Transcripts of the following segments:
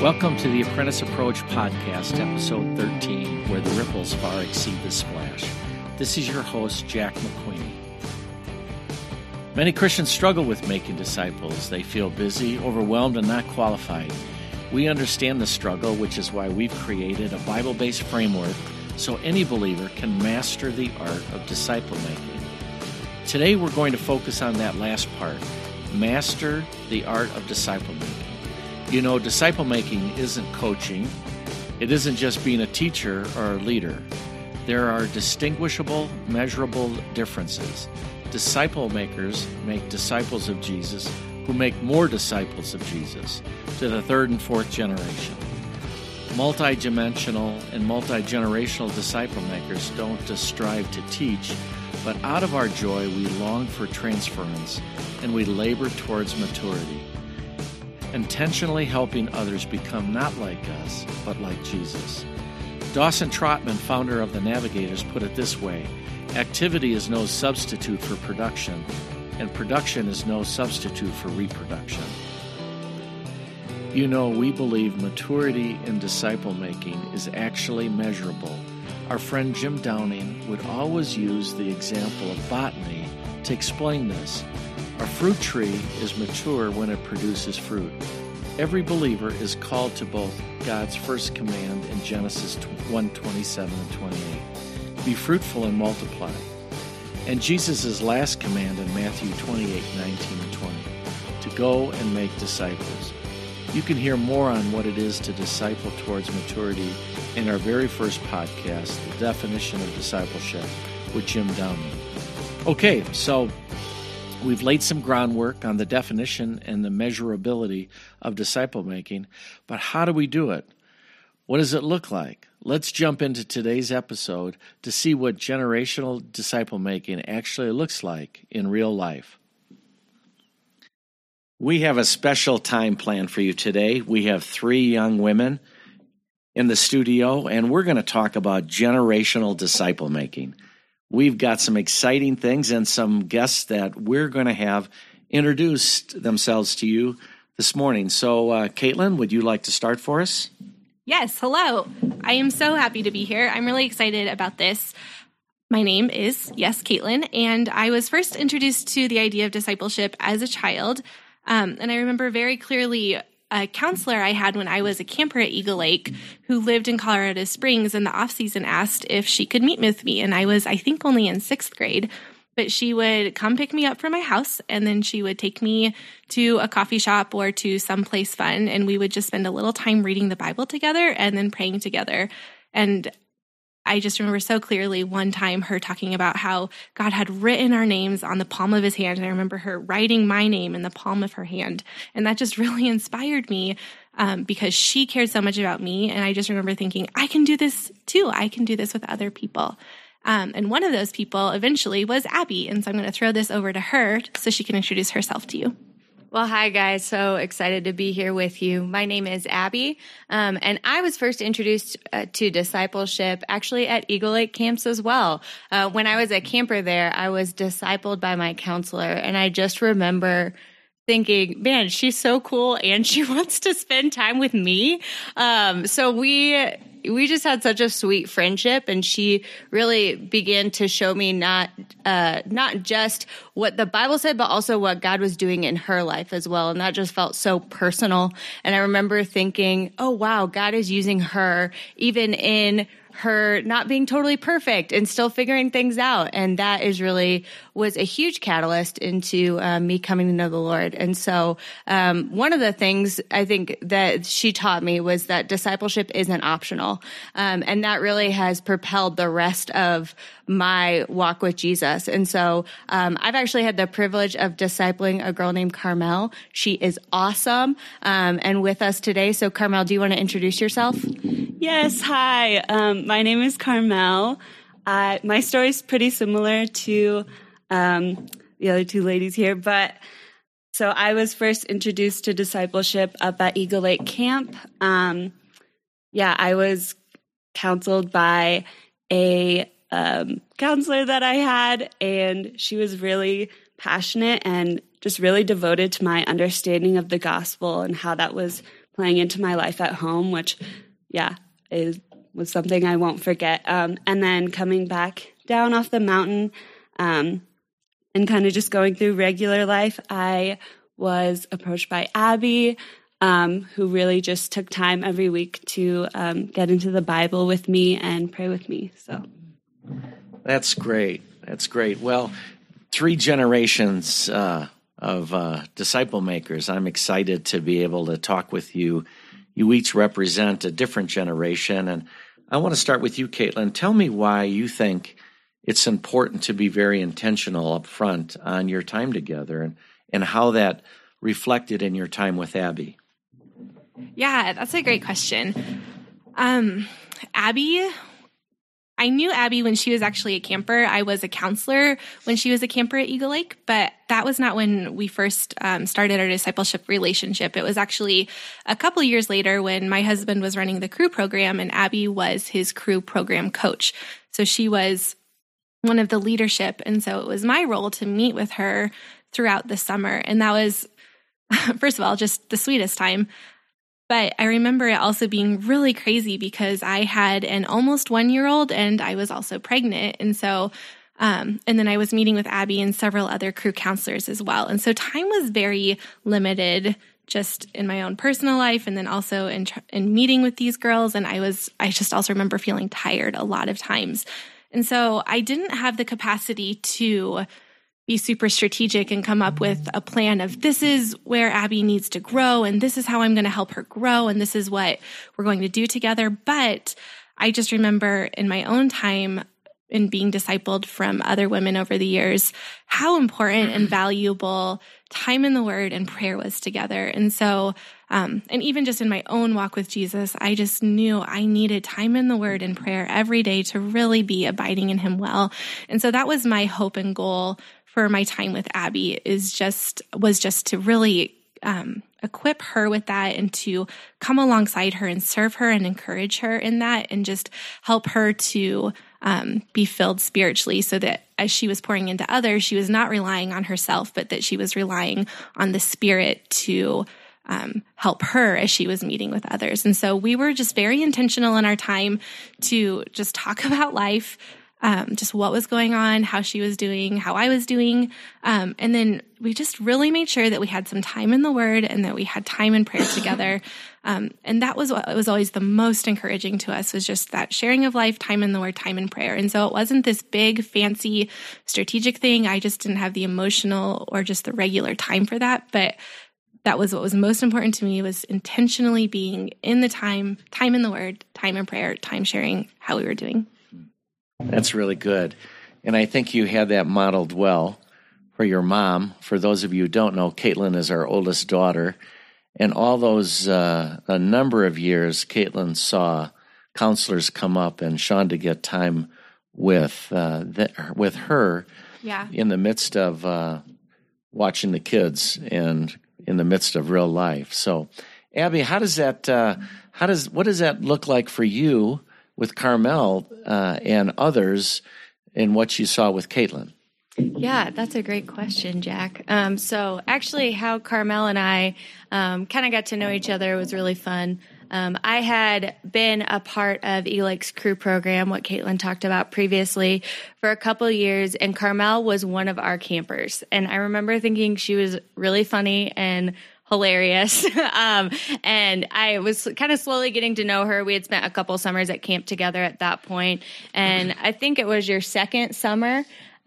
Welcome to the Apprentice Approach Podcast, Episode 13, where the ripples far exceed the splash. This is your host, Jack McQueen. Many Christians struggle with making disciples. They feel busy, overwhelmed, and not qualified. We understand the struggle, which is why we've created a Bible-based framework so any believer can master the art of disciple making. Today we're going to focus on that last part, master the art of disciple making. You know, disciple making isn't coaching. It isn't just being a teacher or a leader. There are distinguishable, measurable differences. Disciple makers make disciples of Jesus who make more disciples of Jesus to the third and fourth generation. Multi-dimensional and multi-generational disciple makers don't just strive to teach, but out of our joy we long for transference and we labor towards maturity, intentionally helping others become not like us, but like Jesus. Dawson Trotman, founder of The Navigators, put it this way: activity is no substitute for production, and production is no substitute for reproduction. You know, we believe maturity in disciple making is actually measurable. Our friend Jim Downing would always use the example of botany to explain this. A fruit tree is mature when it produces fruit. Every believer is called to both God's first command in Genesis 1:27 and 28, be fruitful and multiply, and Jesus' last command in Matthew 28:19 and 20, to go and make disciples. You can hear more on what it is to disciple towards maturity in our very first podcast, The Definition of Discipleship, with Jim Downing. Okay, so we've laid some groundwork on the definition and the measurability of disciple making, but how do we do it? What does it look like? Let's jump into today's episode to see what generational disciple making actually looks like in real life. We have a special time planned for you today. We have 3 young women in the studio, and we're going to talk about generational disciple making. We've got some exciting things and some guests that we're going to have introduced themselves to you this morning. So, Caitlin, would you like to start for us? Yes, hello. I am so happy to be here. I'm really excited about this. My name is, Caitlin, and I was first introduced to the idea of discipleship as a child. And I remember very clearly a counselor I had when I was a camper at Eagle Lake who lived in Colorado Springs in the off season asked if she could meet with me. And I was, I think, only in 6th grade, but she would come pick me up from my house and then she would take me to a coffee shop or to someplace fun. And we would just spend a little time reading the Bible together and then praying together. And I just remember so clearly one time her talking about how God had written our names on the palm of his hand. And I remember her writing my name in the palm of her hand. And that just really inspired me because she cared so much about me. And I just remember thinking, I can do this too. I can do this with other people. And one of those people eventually was Abby. And so I'm going to throw this over to her so she can introduce herself to you. Well, hi, guys. So excited to be here with you. My name is Abby, and I was first introduced to discipleship actually at Eagle Lake camps as well. When I was a camper there, I was discipled by my counselor, and I just remember thinking, man, she's so cool, and she wants to spend time with me. So we just had such a sweet friendship, and she really began to show me not just what the Bible said, but also what God was doing in her life as well. And that just felt so personal. And I remember thinking, oh, wow, God is using her even in her not being totally perfect and still figuring things out. And that was a huge catalyst into me coming to know the Lord. And so one of the things I think that she taught me was that discipleship isn't optional. And that really has propelled the rest of my walk with Jesus. And so I've actually had the privilege of discipling a girl named Carmel. She is awesome and with us today. So Carmel, do you want to introduce yourself? Yes, hi. My name is Carmel. My story is pretty similar to the other 2 ladies here, but so I was first introduced to discipleship up at Eagle Lake Camp. I was counseled by a counselor that I had, and she was really passionate and just really devoted to my understanding of the gospel and how that was playing into my life at home, which, was something I won't forget. And then coming back down off the mountain and kind of just going through regular life, I was approached by Abby, who really just took time every week to get into the Bible with me and pray with me. So that's great. That's great. Well, 3 generations of disciple makers. I'm excited to be able to talk with you. You each represent a different generation, and I want to start with you, Caitlin. Tell me why you think it's important to be very intentional up front on your time together and how that reflected in your time with Abby. Yeah, that's a great question. Abby, I knew Abby when she was actually a camper. I was a counselor when she was a camper at Eagle Lake, but that was not when we first started our discipleship relationship. It was actually a couple years later when my husband was running the crew program and Abby was his crew program coach. So she was one of the leadership. And so it was my role to meet with her throughout the summer. And that was, first of all, just the sweetest time. But I remember it also being really crazy because I had an almost 1-year-old and I was also pregnant. And so, and then I was meeting with Abby and several other crew counselors as well. And so time was very limited just in my own personal life and then also in meeting with these girls. And I just also remember feeling tired a lot of times. And so I didn't have the capacity to be super strategic and come up with a plan of this is where Abby needs to grow and this is how I'm going to help her grow and this is what we're going to do together. But I just remember in my own time in being discipled from other women over the years, how important and valuable time in the Word and prayer was together. And so, and even just in my own walk with Jesus, I just knew I needed time in the Word and prayer every day to really be abiding in Him well. And so that was my hope and goal for my time with Abby was just to really equip her with that and to come alongside her and serve her and encourage her in that and just help her to be filled spiritually so that as she was pouring into others, she was not relying on herself, but that she was relying on the Spirit to help her as she was meeting with others. And so we were just very intentional in our time to just talk about life, just what was going on, how she was doing, how I was doing. And then we just really made sure that we had some time in the Word and that we had time in prayer together. And that was what was always the most encouraging to us, was just that sharing of life, time in the Word, time in prayer. And so it wasn't this big, fancy, strategic thing. I just didn't have the emotional or just the regular time for that. But that was what was most important to me, was intentionally being in the time in the Word, time in prayer, time sharing how we were doing. That's really good. And I think you had that modeled well for your mom. For those of you who don't know, Caitlin is our oldest daughter. And all those, a number of years, Caitlin saw counselors come up and Shonda get time with her in the midst of watching the kids and in the midst of real life. So, Abby, what does that look like for you with Carmel and others in what you saw with Caitlin? Yeah, that's a great question, Jack. So actually how Carmel and I kind of got to know each other was really fun. I had been a part of Eagle Lake's crew program, what Caitlin talked about previously, for a couple of years, and Carmel was one of our campers. And I remember thinking she was really funny and hilarious. And I was kind of slowly getting to know her. We had spent a couple summers at camp together at that point. And I think it was your second summer.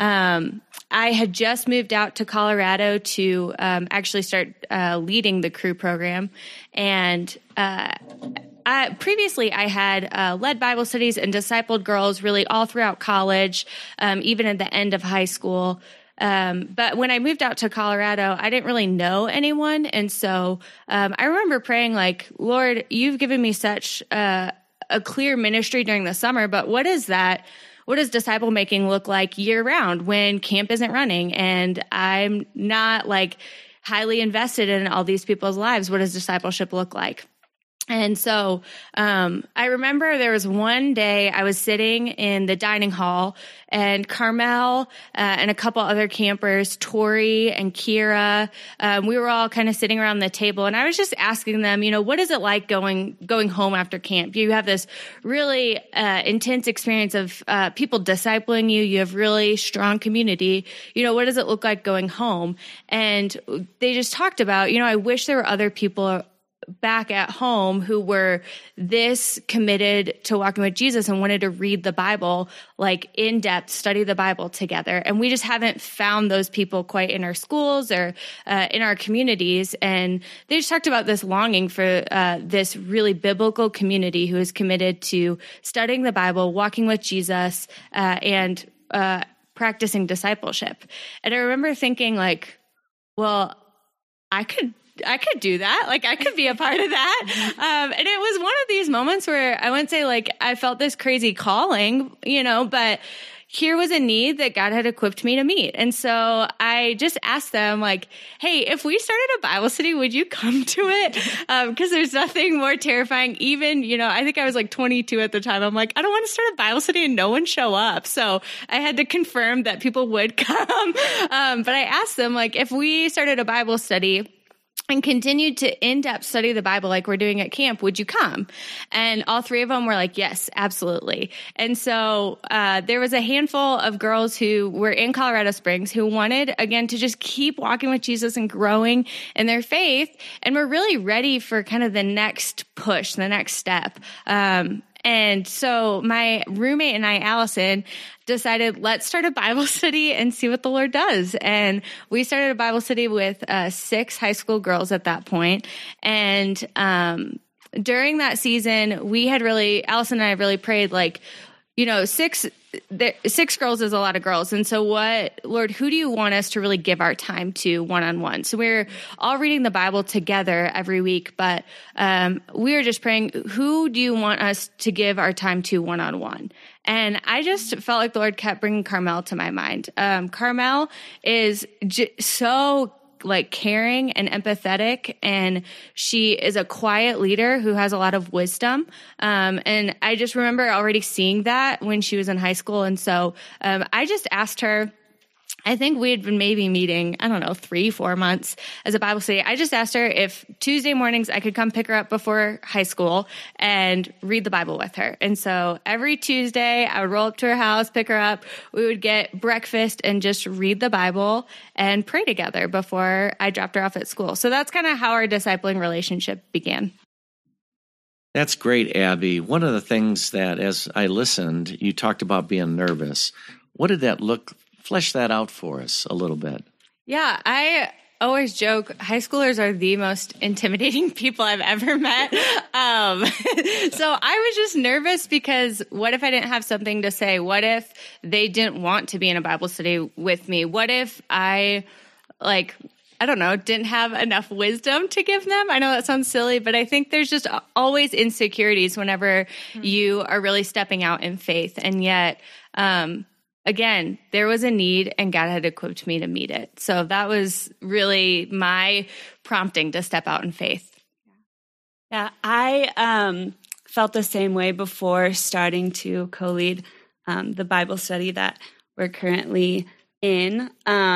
I had just moved out to Colorado to actually start leading the crew program. And previously I had led Bible studies and discipled girls really all throughout college, even at the end of high school. But when I moved out to Colorado, I didn't really know anyone. And so I remember praying like, Lord, you've given me such a clear ministry during the summer, but what is that? What does disciple making look like year round when camp isn't running and I'm not like highly invested in all these people's lives? What does discipleship look like? And so I remember there was one day I was sitting in the dining hall, and Carmel and a couple other campers, Tori and Kira, we were all kind of sitting around the table, and I was just asking them, what is it like going home after camp? You have this really intense experience of people discipling you. You have really strong community. What does it look like going home? And they just talked about, I wish there were other people back at home who were this committed to walking with Jesus and wanted to read the Bible, like in depth, study the Bible together. And we just haven't found those people quite in our schools or in our communities. And they just talked about this longing for this really biblical community who is committed to studying the Bible, walking with Jesus, and practicing discipleship. And I remember thinking well, I could do that. I could be a part of that. And it was one of these moments where I wouldn't say I felt this crazy calling, but here was a need that God had equipped me to meet. And so I just asked them hey, if we started a Bible study, would you come to it? Because there's nothing more terrifying. Even, I think I was 22 at the time. I'm I don't want to start a Bible study and no one show up. So I had to confirm that people would come. But I asked them if we started a Bible study and continued to in-depth study the Bible like we're doing at camp, would you come? And all three of them were yes, absolutely. And so there was a handful of girls who were in Colorado Springs who wanted, again, to just keep walking with Jesus and growing in their faith, and were really ready for kind of the next push, the next step. And so my roommate and I, Allison, decided, let's start a Bible study and see what the Lord does. And we started a Bible study with 6 high school girls at that point. And during that season, Allison and I really prayed, 6 girls is a lot of girls. And so Lord, who do you want us to really give our time to one-on-one? So we're all reading the Bible together every week, but we were just praying, who do you want us to give our time to one-on-one? And I just felt like the Lord kept bringing Carmel to my mind. Carmel is so caring and empathetic, and she is a quiet leader who has a lot of wisdom. And I just remember already seeing that when she was in high school. And so I just asked her, I think we had been maybe meeting, 3-4 months as a Bible study. I just asked her if Tuesday mornings I could come pick her up before high school and read the Bible with her. And so every Tuesday I would roll up to her house, pick her up. We would get breakfast and just read the Bible and pray together before I dropped her off at school. So that's kind of how our discipling relationship began. That's great, Abby. One of the things that, as I listened, you talked about being nervous. What did that flesh that out for us a little bit. Yeah, I always joke high schoolers are the most intimidating people I've ever met. So I was just nervous because what if I didn't have something to say? What if they didn't want to be in a Bible study with me? What if I didn't have enough wisdom to give them? I know that sounds silly, but I think there's just always insecurities whenever you are really stepping out in faith. And yet, again, there was a need and God had equipped me to meet it. So that was really my prompting to step out in faith. Yeah, I felt the same way before starting to co-lead the Bible study that we're currently in.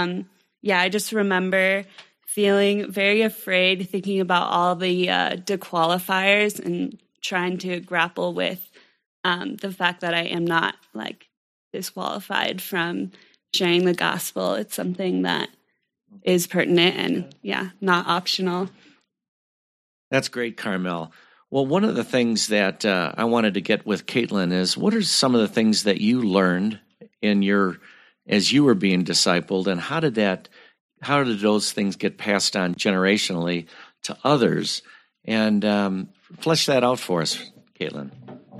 I just remember feeling very afraid, thinking about all the disqualifiers and trying to grapple with the fact that I am not disqualified from sharing the gospel. It's something that is pertinent and not optional. That's great, Carmel. Well, one of the things that I wanted to get with Caitlin is, what are some of the things that you learned as you were being discipled, and how did those things get passed on generationally to others? And flesh that out for us, Caitlin.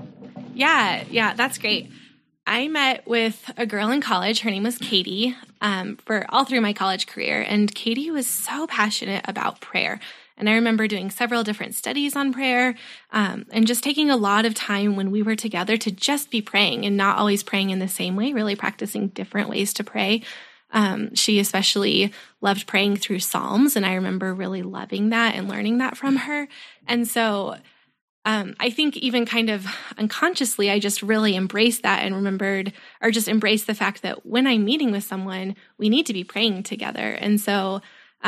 Yeah, that's great. I met with a girl in college. Her name was Katie, for all through my college career. And Katie was so passionate about prayer. And I remember doing several different studies on prayer, and just taking a lot of time when we were together to just be praying, and not always praying in the same way, really practicing different ways to pray. She especially loved praying through Psalms, and I remember really loving that and learning that from her. And so I think even kind of unconsciously, I just really embraced that and remembered, or just embraced the fact that when I'm meeting with someone, we need to be praying together. And so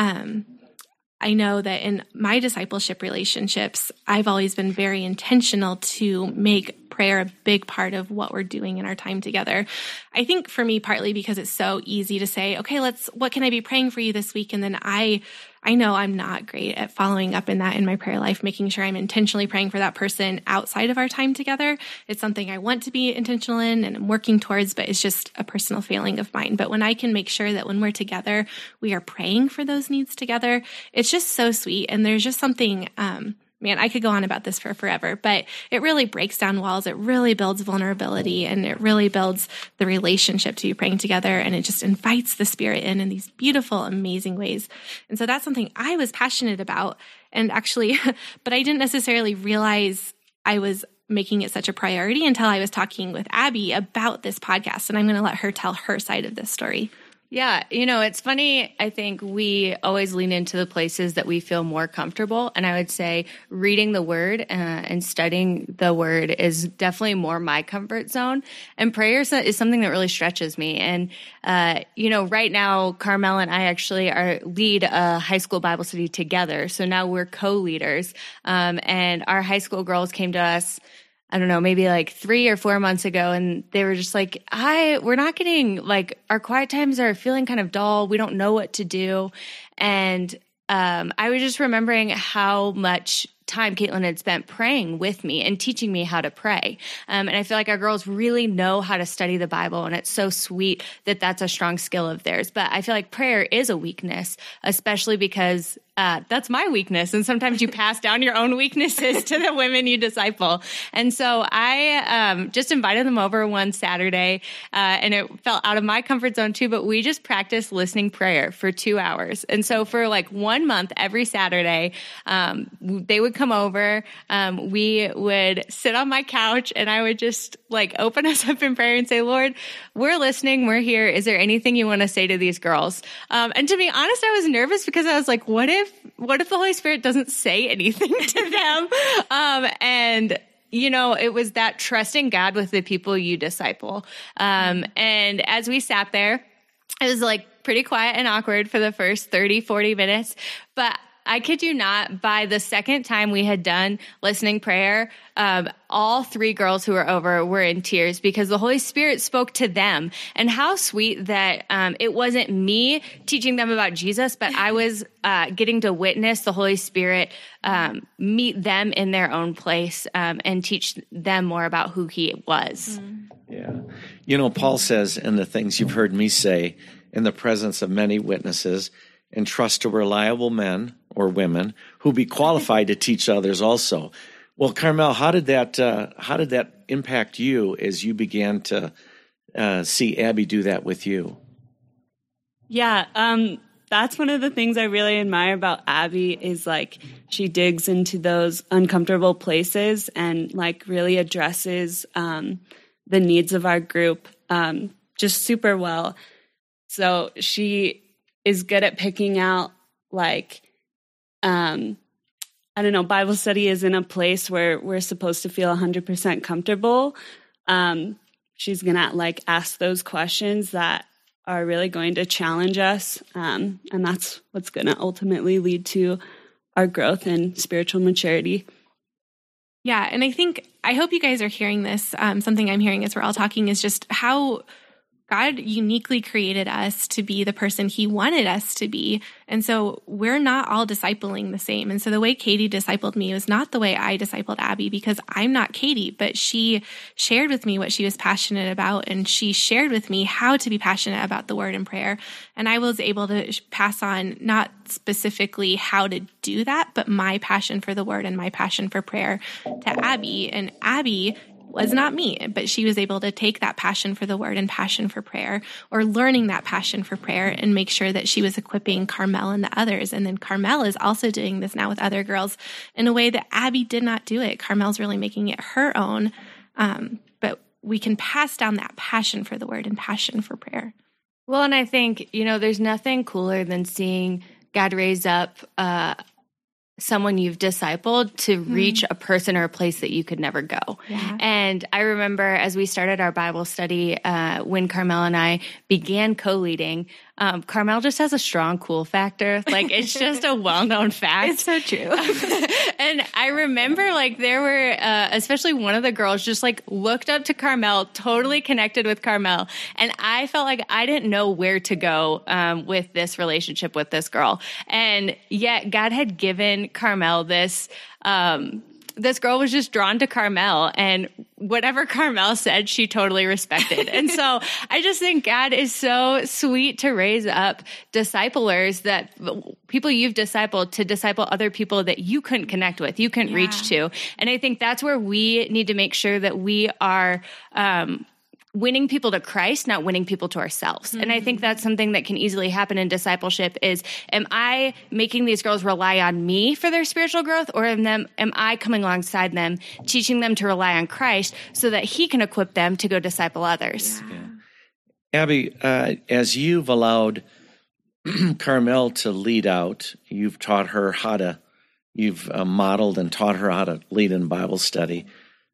I know that in my discipleship relationships, I've always been very intentional to make prayer a big part of what we're doing in our time together. I think for me, partly because it's so easy to say, okay, what can I be praying for you this week? And then I know I'm not great at following up in that in my prayer life, making sure I'm intentionally praying for that person outside of our time together. It's something I want to be intentional in and I'm working towards, but it's just a personal failing of mine. But when I can make sure that when we're together, we are praying for those needs together, it's just so sweet. And there's just something, man, I could go on about this for forever, but it really breaks down walls. It really builds vulnerability and it really builds the relationship to be praying together. And it just invites the Spirit in these beautiful, amazing ways. And so that's something I was passionate about. And actually, but I didn't necessarily realize I was making it such a priority until I was talking with Abby about this podcast. And I'm going to let her tell her side of this story. Yeah, it's funny. I think we always lean into the places that we feel more comfortable. And I would say reading the word and studying the word is definitely more my comfort zone. And prayer is something that really stretches me. And, right now, Carmel and I actually lead a high school Bible study together. So now we're co-leaders. And our high school girls came to us, I don't know, maybe like 3 or 4 months ago. And they were just like, we're not getting, our quiet times are feeling kind of dull. We don't know what to do. And I was just remembering how much time Caitlin had spent praying with me and teaching me how to pray. And I feel like our girls really know how to study the Bible. And it's so sweet that that's a strong skill of theirs. But I feel like prayer is a weakness, especially because that's my weakness. And sometimes you pass down your own weaknesses to the women you disciple. And so I just invited them over one Saturday, and it felt out of my comfort zone too, but we just practiced listening prayer for 2 hours. And so for 1 month, every Saturday, they would come over, we would sit on my couch, and I would just open us up in prayer and say, Lord, we're listening, we're here. Is there anything you want to say to these girls? And to be honest, I was nervous because I was like, what if the Holy Spirit doesn't say anything to them? And it was that trusting God with the people you disciple. And as we sat there, it was pretty quiet and awkward for the first 30, 40 minutes, but I kid you not, by the second time we had done listening prayer, all 3 girls who were over were in tears because the Holy Spirit spoke to them. And how sweet that it wasn't me teaching them about Jesus, but I was getting to witness the Holy Spirit meet them in their own place and teach them more about who he was. Yeah. Paul says in the things you've heard me say, in the presence of many witnesses, entrust to reliable men or women who be qualified to teach others also. Well, Carmel, how did that impact you as you began to see Abby do that with you? Yeah, that's one of the things I really admire about Abby is she digs into those uncomfortable places and really addresses the needs of our group just super well. So she is good at picking out I don't know, Bible study is in a place where we're supposed to feel 100% comfortable. She's going to ask those questions that are really going to challenge us. And that's what's going to ultimately lead to our growth and spiritual maturity. Yeah. And I hope you guys are hearing this. Something I'm hearing as we're all talking is just how God uniquely created us to be the person he wanted us to be. And so we're not all discipling the same. And so the way Katie discipled me was not the way I discipled Abby, because I'm not Katie, but she shared with me what she was passionate about. And she shared with me how to be passionate about the word and prayer. And I was able to pass on not specifically how to do that, but my passion for the word and my passion for prayer to Abby. And Abby was not me, but she was able to take that passion for the word and passion for prayer, or learning that passion for prayer, and make sure that she was equipping Carmel and the others. And then Carmel is also doing this now with other girls in a way that Abby did not do it. Carmel's really making it her own. But we can pass down that passion for the word and passion for prayer. Well, and I think, there's nothing cooler than seeing God raise up someone you've discipled to reach a person or a place that you could never go. Yeah. And I remember as we started our Bible study, when Carmel and I began co-leading, Carmel just has a strong cool factor. Like, it's just a well-known fact. It's so true. And I remember, like, there were, especially one of the girls just, like, looked up to Carmel, totally connected with Carmel. And I felt like I didn't know where to go with this relationship with this girl. And yet God had given Carmel this, this girl was just drawn to Carmel, and whatever Carmel said, she totally respected. And so I just think God is so sweet to raise up disciplers, that people you've discipled, to disciple other people that you couldn't connect with, you couldn't reach to. And I think that's where we need to make sure that we are, winning people to Christ, not winning people to ourselves. And I think that's something that can easily happen in discipleship is, am I making these girls rely on me for their spiritual growth, or am I coming alongside them, teaching them to rely on Christ so that he can equip them to go disciple others? Yeah. Abby, as you've allowed Carmel to lead out, you've taught her how to, you've modeled and taught her how to lead in Bible study.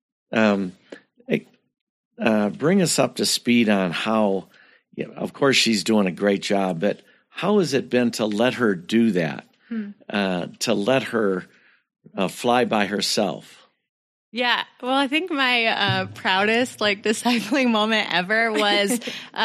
Bring us up to speed on how, of course, she's doing a great job, but how has it been to let her do that, to let her fly by herself? Yeah. Well, I think my proudest discipling moment ever was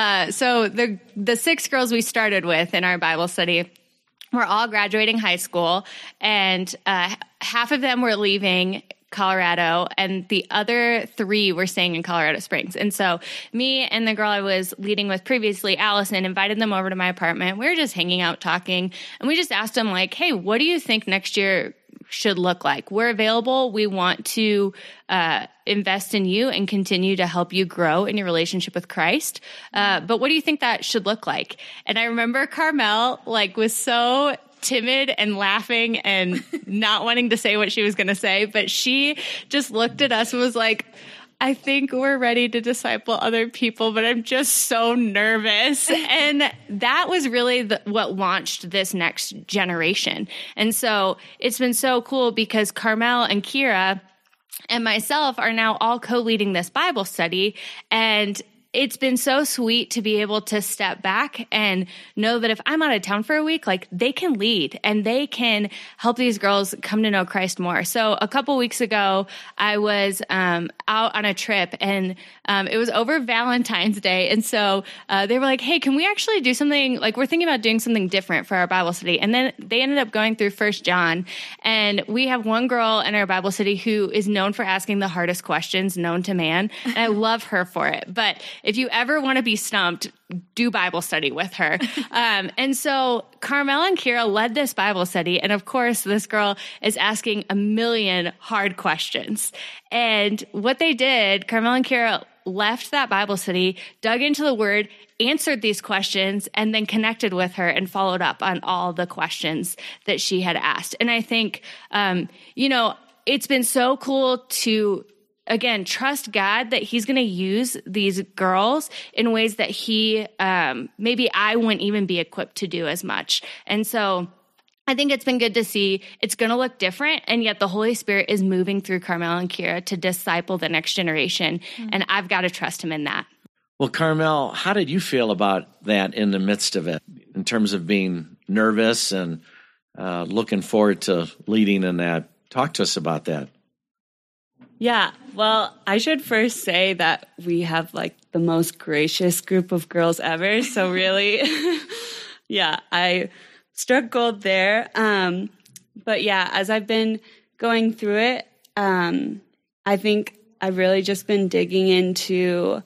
so the 6 girls we started with in our Bible study were all graduating high school, and half of them were leaving Colorado, and the other 3 were staying in Colorado Springs. And so me and the girl I was leading with previously, Allison, invited them over to my apartment. We were just hanging out, talking, and we just asked them, like, hey, what do you think next year should look like? We're available. We want to invest in you and continue to help you grow in your relationship with Christ. But what do you think that should look like? And I remember Carmel was so timid and laughing and not wanting to say what she was going to say, but she just looked at us and was like, I think we're ready to disciple other people, but I'm just so nervous. And that was really what launched this next generation. And so it's been so cool because Carmel and Kira and myself are now all co-leading this Bible study, and it's been so sweet to be able to step back and know that if I'm out of town for a week, they can lead and they can help these girls come to know Christ more. So a couple weeks ago, I was out on a trip, and it was over Valentine's Day. And so they were like, hey, can we actually do something? We're thinking about doing something different for our Bible study. And then they ended up going through 1 John. And we have one girl in our Bible study who is known for asking the hardest questions known to man. And I love her for it. But if you ever want to be stumped, do Bible study with her. And so Carmel and Kira led this Bible study. And of course, this girl is asking a million hard questions. And what they did, Carmel and Kira left that Bible study, dug into the Word, answered these questions, and then connected with her and followed up on all the questions that she had asked. And I think, it's been so cool to, again, trust God that he's going to use these girls in ways that he, maybe I wouldn't even be equipped to do as much. And so I think it's been good to see it's going to look different, and yet the Holy Spirit is moving through Carmel and Kira to disciple the next generation. And I've got to trust him in that. Well, Carmel, how did you feel about that in the midst of it, in terms of being nervous and looking forward to leading in that? Talk to us about that. Yeah, well, I should first say that we have the most gracious group of girls ever. So really, yeah, I struck gold there. But yeah, as I've been going through it, I think I've really just been digging into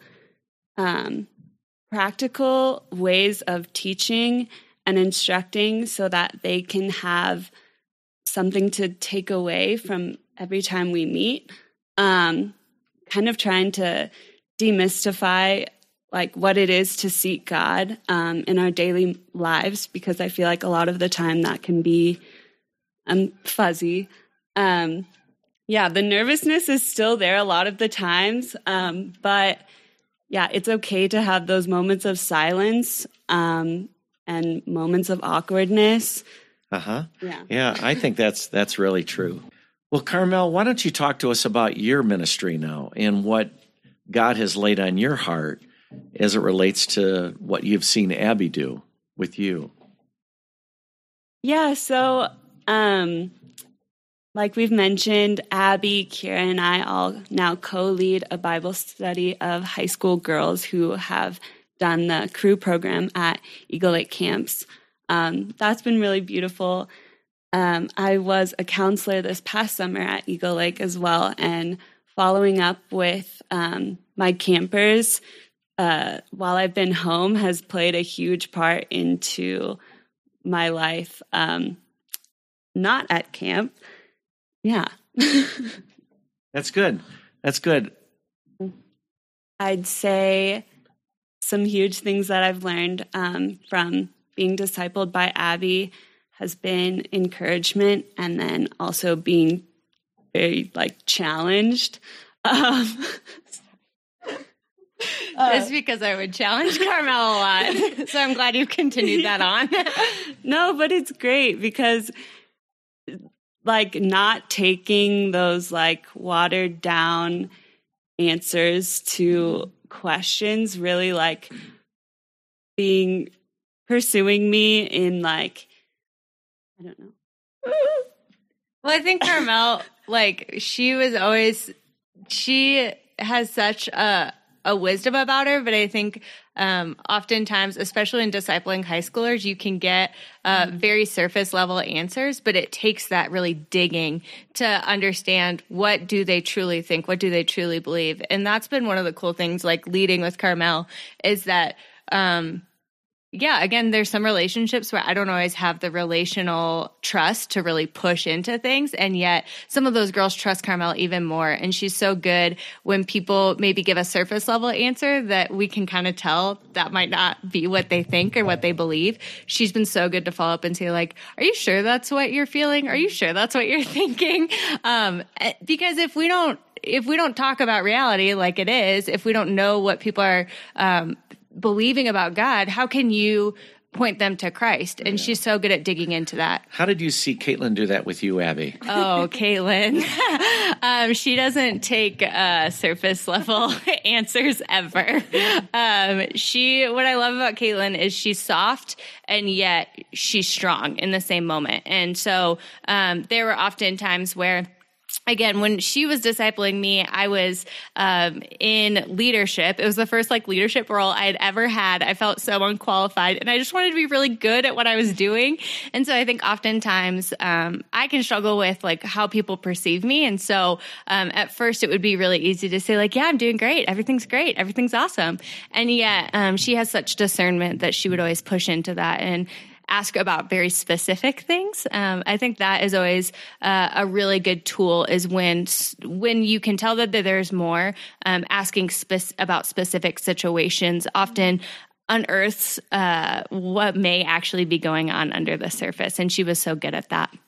practical ways of teaching and instructing so that they can have something to take away from every time we meet. Kind of trying to demystify what it is to seek God in our daily lives, because I feel like a lot of the time that can be fuzzy. The nervousness is still there a lot of the times, but yeah, it's okay to have those moments of silence and moments of awkwardness. Yeah, I think that's really true. Well, Carmel, why don't you talk to us about your ministry now and what God has laid on your heart as it relates to what you've seen Abby do with you? Yeah, so like we've mentioned, Abby, Kira, and I all now co-lead a Bible study of high school girls who have done the Cru program at Eagle Lake Camps. That's been really beautiful. I was a counselor this past summer at Eagle Lake as well, and following up with my campers while I've been home has played a huge part into my life, not at camp. Yeah. That's good. That's good. I'd say some huge things that I've learned from being discipled by Abby has been encouragement, and then also being very challenged. It's because I would challenge Carmel a lot. So I'm glad you continued that on. No, but it's great because not taking those watered down answers to questions really pursuing me in I don't know. Well, I think Carmel, she has such a wisdom about her, but I think oftentimes, especially in discipling high schoolers, you can get very surface level answers, but it takes that really digging to understand what do they truly think, what do they truly believe. And that's been one of the cool things, leading with Carmel, is that again, there's some relationships where I don't always have the relational trust to really push into things. And yet some of those girls trust Carmel even more. And she's so good when people maybe give a surface level answer that we can kind of tell that might not be what they think or what they believe. She's been so good to follow up and say are you sure that's what you're feeling? Are you sure that's what you're thinking? Because if we don't talk about reality like it is, if we don't know what people are, believing about God, how can you point them to Christ? And she's so good at digging into that. How did you see Caitlin do that with you, Abby? Oh, Caitlin. She doesn't take surface level answers ever. What I love about Caitlin is she's soft and yet she's strong in the same moment. And so there were often times where, again, when she was discipling me, I was in leadership. It was the first leadership role I had ever had. I felt so unqualified, and I just wanted to be really good at what I was doing. And so I think oftentimes I can struggle with how people perceive me. And so at first it would be really easy to say yeah, I'm doing great. Everything's great. Everything's awesome. And yet she has such discernment that she would always push into that and ask about very specific things. I think that is always a really good tool, is when you can tell that there's more, asking about specific situations often unearths what may actually be going on under the surface. And she was so good at that.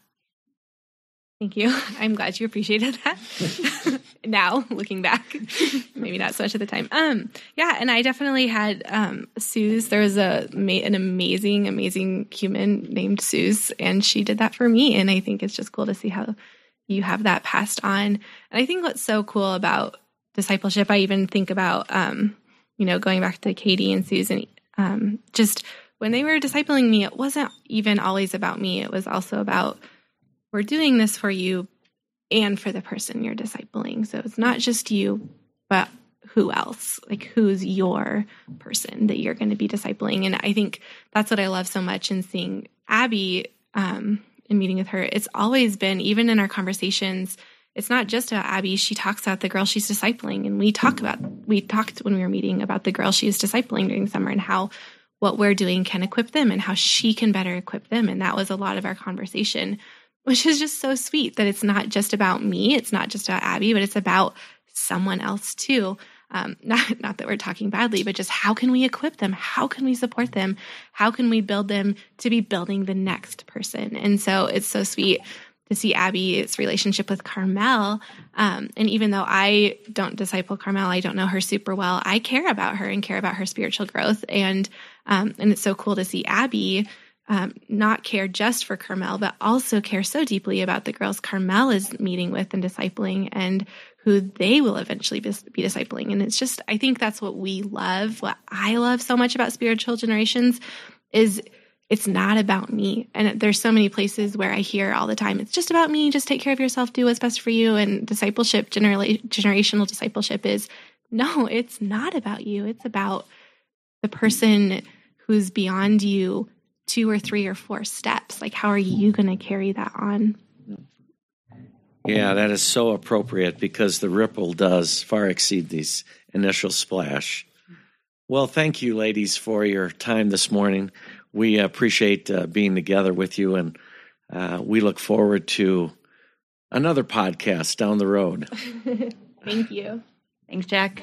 Thank you. I'm glad you appreciated that. Now, looking back, maybe not so much at the time. And I definitely had Suze. There was an amazing human named Suze, and she did that for me. And I think it's just cool to see how you have that passed on. And I think what's so cool about discipleship, I even think about, going back to Katie and Suze, and just when they were discipling me, it wasn't even always about me. It was also about, we're doing this for you and for the person you're discipling. So it's not just you, but who else? Who's your person that you're going to be discipling? And I think that's what I love so much in seeing Abby in meeting with her. It's always been, even in our conversations, it's not just about Abby. She talks about the girl she's discipling. And we talked when we were meeting about the girl she is discipling during the summer and how what we're doing can equip them and how she can better equip them. And that was a lot of our conversation, which is just so sweet that it's not just about me. It's not just about Abby, but it's about someone else too. Not that we're talking badly, but just how can we equip them? How can we support them? How can we build them to be building the next person? And so it's so sweet to see Abby's relationship with Carmel. And even though I don't disciple Carmel, I don't know her super well, I care about her and care about her spiritual growth. And it's so cool to see Abby not care just for Carmel, but also care so deeply about the girls Carmel is meeting with and discipling and who they will eventually be discipling. And it's just, I think that's what we love. What I love so much about Spiritual Generations is it's not about me. And there's so many places where I hear all the time, it's just about me, just take care of yourself, do what's best for you. And discipleship, generational discipleship is, no, it's not about you. It's about the person who's beyond you 2 or 3 or 4 steps. Like, how are you going to carry that on? Yeah, that is so appropriate because the ripple does far exceed these initial splash. Well, thank you, ladies, for your time this morning. We appreciate being together with you, and we look forward to another podcast down the road. Thank you. Thanks, Jack.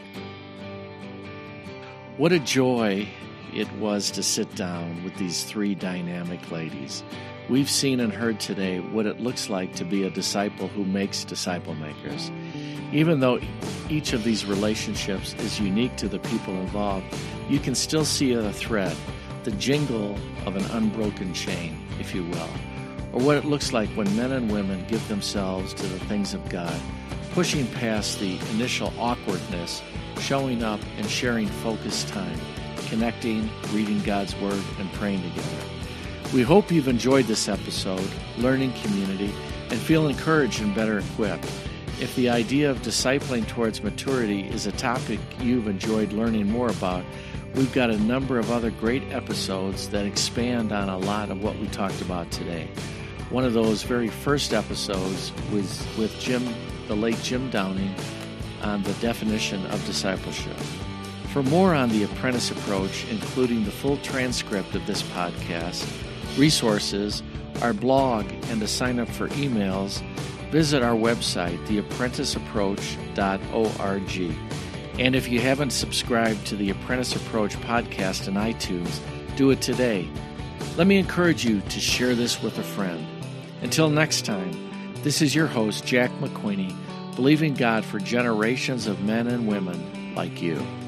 What a joy it was to sit down with these 3 dynamic ladies. We've seen and heard today what it looks like to be a disciple who makes disciple makers. Even though each of these relationships is unique to the people involved, you can still see the thread, the jingle of an unbroken chain, if you will, or what it looks like when men and women give themselves to the things of God, pushing past the initial awkwardness, showing up and sharing focused time, connecting, reading God's Word, and praying together. We hope you've enjoyed this episode, learning community, and feel encouraged and better equipped. If the idea of discipling towards maturity is a topic you've enjoyed learning more about, we've got a number of other great episodes that expand on a lot of what we talked about today. One of those very first episodes was with the late Jim Downing, on the definition of discipleship. For more on the Apprentice Approach, including the full transcript of this podcast, resources, our blog, and to sign up for emails, visit our website, theapprenticeapproach.org. And if you haven't subscribed to the Apprentice Approach podcast in iTunes, do it today. Let me encourage you to share this with a friend. Until next time, this is your host, Jack McQueenie, believing God for generations of men and women like you.